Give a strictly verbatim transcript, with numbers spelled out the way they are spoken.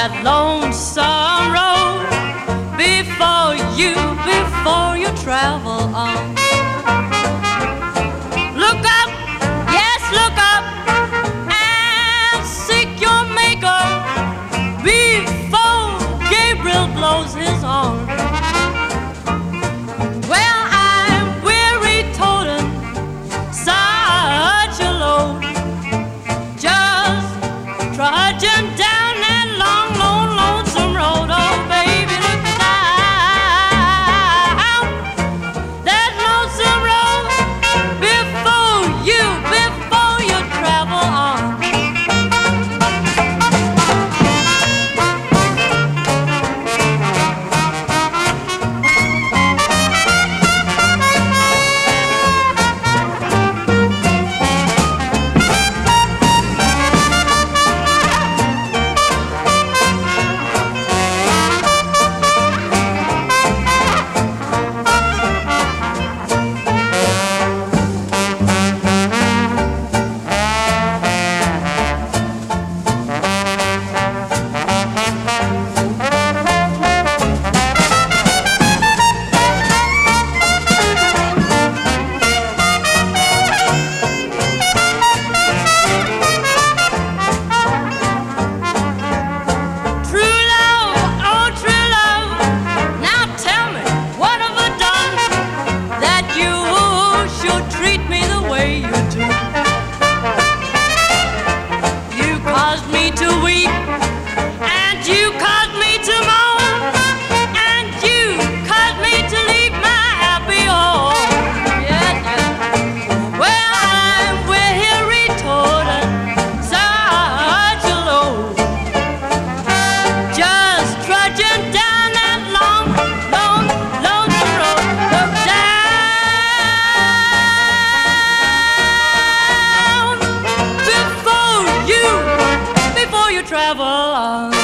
that lonesome road before you, before you travel on. Look up, yes, look up, and seek your maker before Gabriel blows his horn. Well, I'm weary toting such a load, just trudging down that long, long, lonesome road. Oh, baby, look down that lonesome road before you, before you travel on. Travel on.